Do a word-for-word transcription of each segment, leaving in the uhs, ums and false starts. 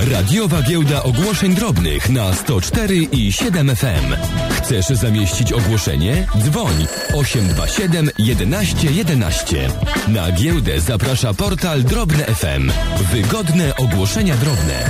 Radiowa Giełda Ogłoszeń Drobnych na sto cztery i siedem F M. Chcesz zamieścić ogłoszenie? Dzwoń osiem dwa siedem jedenaście jedenaście. Na giełdę zaprasza portal Drobne F M. Wygodne ogłoszenia drobne.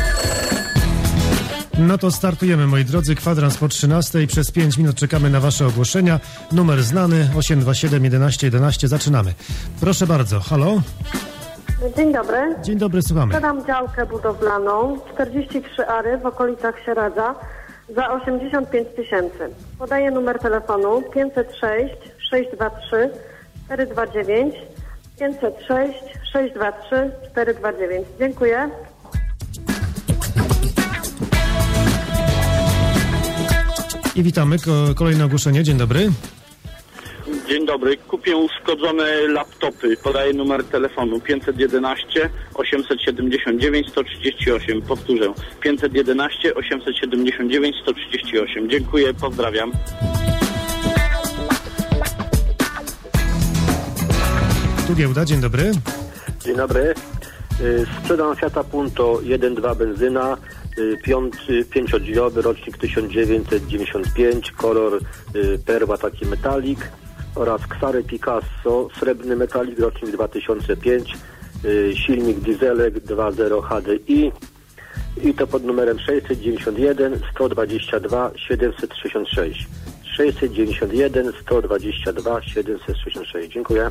No to startujemy, moi drodzy, kwadrans po trzynastej. Przez pięć minut czekamy na wasze ogłoszenia. Numer znany osiem dwa siedem jedenaście jedenaście. Zaczynamy. Proszę bardzo, halo? Dzień dobry. Dzień dobry, słuchamy. Sprzedam działkę budowlaną, czterdzieści trzy ary w okolicach Sieradza za osiemdziesiąt pięć tysięcy. Podaję numer telefonu pięćset sześć sześćset dwadzieścia trzy czterysta dwadzieścia dziewięć, pięćset sześć sześćset dwadzieścia trzy czterysta dwadzieścia dziewięć. Dziękuję. I witamy. Ko- kolejne ogłoszenie. Dzień dobry. Dzień dobry. Kupię uszkodzone laptopy. Podaję numer telefonu pięćset jedenaście osiemset siedemdziesiąt dziewięć sto trzydzieści osiem. Powtórzę. pięćset jedenaście osiemset siedemdziesiąt dziewięć sto trzydzieści osiem. Dziękuję. Pozdrawiam. Tu giełda. Dzień dobry. Dzień dobry. Sprzedam Fiata Punto jeden dwa benzyna. Piąty, pięciodrzwiowy, rocznik tysiąc dziewięćset dziewięćdziesiąt pięć, kolor y, perła, taki metalik, oraz Ksary Picasso, srebrny metalik, rocznik dwa tysiące piąty, y, silnik dieselek dwa zero H D I i to pod numerem sześćset dziewięćdziesiąt jeden sto dwadzieścia dwa siedemset sześćdziesiąt sześć. sześćset dziewięćdziesiąt jeden sto dwadzieścia dwa siedemset sześćdziesiąt sześć. Dziękuję.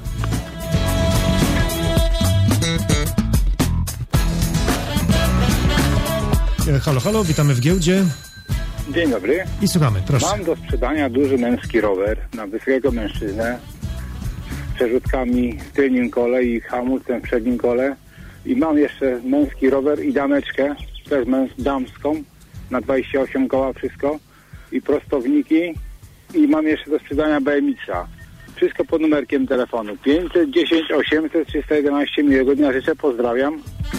Halo, halo, witamy w giełdzie. Dzień dobry. I słuchamy, proszę. Mam do sprzedania duży męski rower na wysokiego mężczyznę z przerzutkami w tylnym kole i hamulcem w przednim kole. I mam jeszcze męski rower i dameczkę, też męs- damską, na dwadzieścia osiem koła wszystko i prostowniki. I mam jeszcze do sprzedania B M X-a. Wszystko pod numerkiem telefonu pięćset dziesięć osiemset trzysta jedenaście. Miłego dnia życzę, pozdrawiam.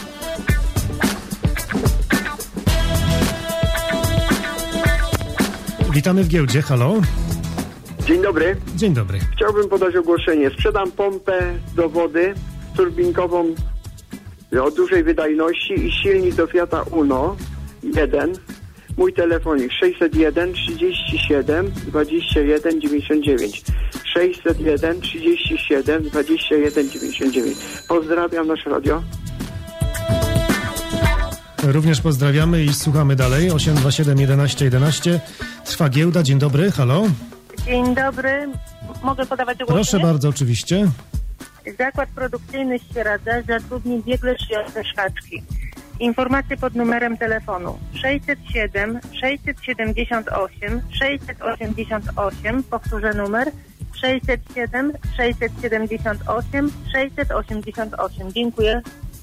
Witamy w giełdzie, halo. Dzień dobry. Dzień dobry. Chciałbym podać ogłoszenie. Sprzedam pompę do wody turbinkową o dużej wydajności i silnik do Fiata Uno jeden. Mój telefonik sześćset jeden trzydzieści siedem dwadzieścia jeden dziewięćdziesiąt dziewięć. sześćset jeden trzydzieści siedem dwadzieścia jeden dziewięćdziesiąt dziewięć. Pozdrawiam nasze radio. Również pozdrawiamy i słuchamy dalej. osiem dwa siedem jedenaście jedenaście. Trwa giełda. Dzień dobry, halo. Dzień dobry. Mogę podawać ogłoszenie? Proszę bardzo, oczywiście. Zakład produkcyjny Sieradza zatrudni biegle szyjące szkaczki. Informacje pod numerem telefonu sześćset siedem sześćset siedemdziesiąt osiem sześćset osiemdziesiąt osiem. Powtórzę numer sześćset siedem sześćset siedemdziesiąt osiem sześćset osiemdziesiąt osiem. Dziękuję.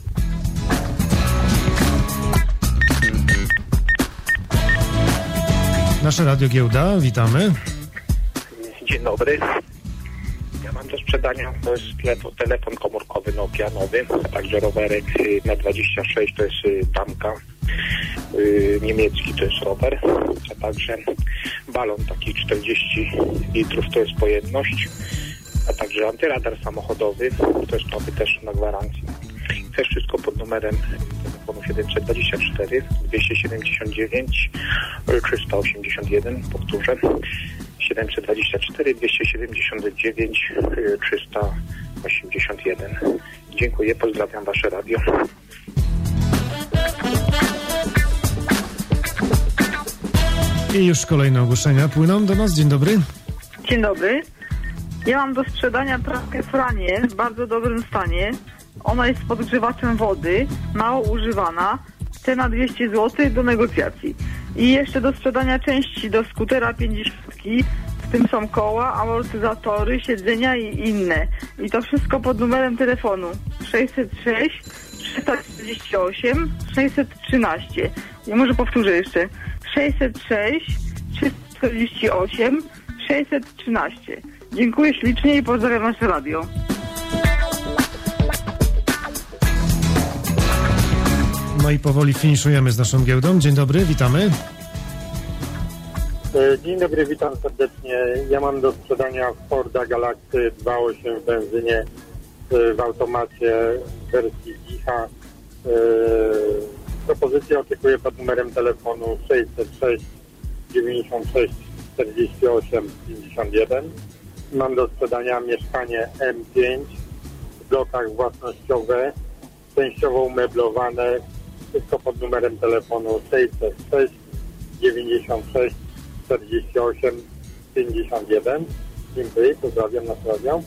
Nasze Radio Giełda, witamy. Dzień dobry. Ja mam do sprzedania, to jest telefon, telefon komórkowy Nokia nowy, a także rowerek na dwadzieścia sześć, to jest damka, yy, niemiecki to jest rower, a także balon taki czterdzieści litrów, to jest pojemność, a także antyradar samochodowy, to jest nowy też na gwarancji. Też wszystko pod numerem telefonu siedemset dwadzieścia cztery dwieście siedemdziesiąt dziewięć trzysta osiemdziesiąt jeden, powtórzę siedemset dwadzieścia cztery dwieście siedemdziesiąt dziewięć trzysta osiemdziesiąt jeden. Dziękuję, pozdrawiam wasze radio. I już kolejne ogłoszenia płyną do nas. Dzień dobry. Dzień dobry. Ja mam do sprzedania pralkę Franie w bardzo dobrym stanie. Ona jest podgrzewaczem wody, mało używana, cena dwieście złotych do negocjacji. I jeszcze do sprzedania części do skutera pięćdziesiątki, w tym są koła, amortyzatory, siedzenia i inne. I to wszystko pod numerem telefonu sześćset sześć trzysta czterdzieści osiem sześćset trzynaście. I może powtórzę jeszcze sześćset sześć trzysta czterdzieści osiem sześćset trzynaście. Dziękuję ślicznie i pozdrawiam nasze radio. No i powoli finiszujemy z naszą giełdą. Dzień dobry, witamy. Dzień dobry, witam serdecznie. Ja mam do sprzedania Forda Galaxy dwa osiem w benzynie w automacie w wersji Dzicha. propozycje oczekuję pod numerem telefonu sześćset sześć dziewięćdziesiąt sześć czterdzieści osiem pięćdziesiąt jeden. Mam do sprzedania mieszkanie M pięć w blokach własnościowe, częściowo umeblowane, wszystko pod numerem telefonu sześćset sześć dziewięćdziesiąt sześć czterdzieści osiem pięćdziesiąt jeden. Dziękuję, pozdrawiam na radio.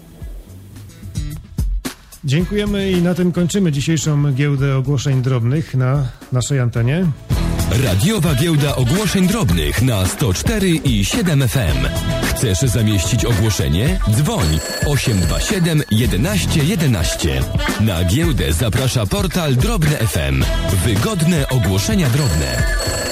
Dziękujemy i na tym kończymy dzisiejszą giełdę ogłoszeń drobnych na naszej antenie. Radiowa giełda ogłoszeń drobnych na sto cztery i siedem F M. Chcesz zamieścić ogłoszenie? Dzwoń osiem dwa siedem jedenaście jedenaście. Na giełdę zaprasza portal Drobne F M. Wygodne ogłoszenia drobne.